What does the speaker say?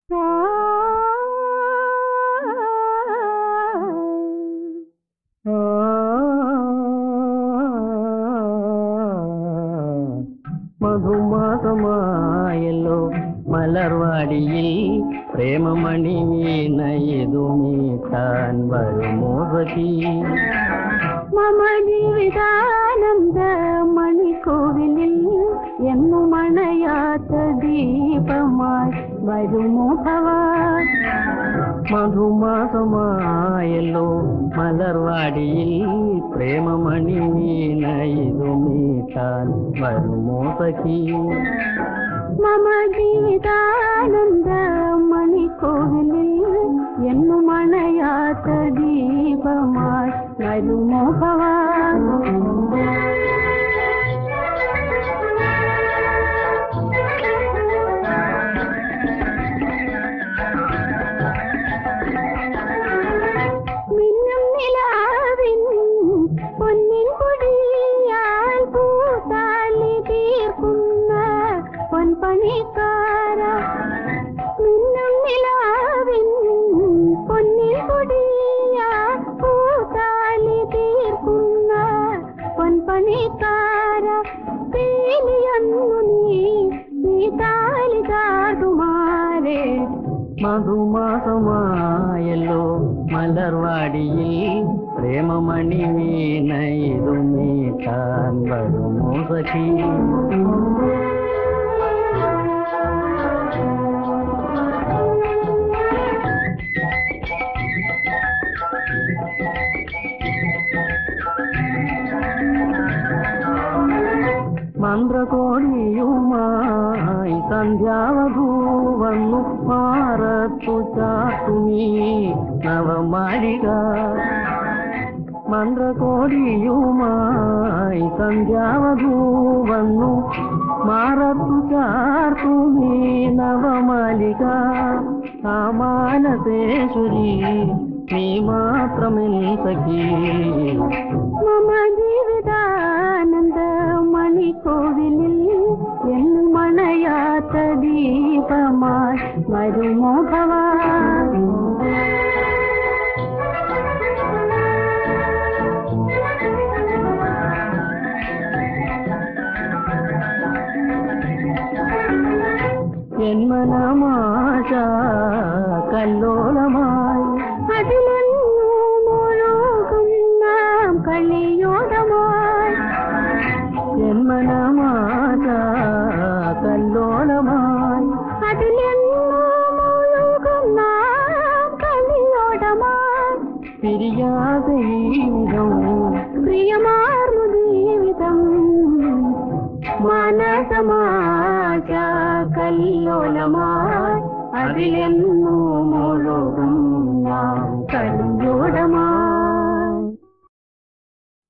മധുമാസമായല്ലോ മലർവാടിയിൽ പ്രേമമണി വീണയതു മീട്ടാൻ വരുമോ സഖി? മമ ജീവിതാനന്ദ മണിക്കോവിലിൽ എന്നു മണയാത്ത ദീപമായി വരുമോ ഭവാൻ? മധുമാസമായല്ലോ മലർവാടിയിൽ പ്രേമമണി വീണയതു മീട്ടാൻ വരുമോ സഖി? മമ ജീവിതാനന്ദ മണിക്കോവിലിൽ എന്നു മണയാത്ത ദീപമായി വരുമോ ഭവാൻ? മിന്നും നിലാവിൻ പൊന്നിൻ കൊടിയാൽ പൂത്താലി തീർക്കുന്ന പൊൻപണിക്കാര, മിന്നും നിലാവിൻ പൊന്നിൻ കൊടിയാൽ പൂത്താലി തീർക്കുന്ന പൊൻപണിക്കാര, പേലിയൊന്നു നീ താലി താർതുമാരേ. മധുമാസമായല്ലോ മലർവാടിയിൽ പ്രേമമണി വീണയതു മീട്ടാൻ വരുമോ സഖി? മന്ത്രകോടിയുമായി സന്ധ്യാവധൂ വന്നു മാറത്തു ചാത്തുമീ നവമാലിക. മന്ത്രകോടിയുമായി സന്ധ്യാവധൂ വന്നു മാറത്തു ചാർത്തുമീ നവമാലിക. ആ മാനസേശ്വരി നീ മാത്രമെൻ സഖി. മമ ജീവിതാനന്ദ മണിക്കോവിലിൽ എന്നു മണയാത്ത ദീപമായി വരുമോ ഭവാൻ? ജന്മനമാശ കല്ലോലമായി അതിലെന്നു മുഴുകും നാം കളിയോടമായി. ജന്മനമാശ കല്ലോലമായി അതിലെന്നു മുഴുകും നാം കളിയോടമായി. പിരിയാതെ ജീവിതം പ്രിയമാർന്നു ജീവിതം മനസമാശ കല്ലോലമായി. അതിലെന്നു മുഴുകും നാം കളി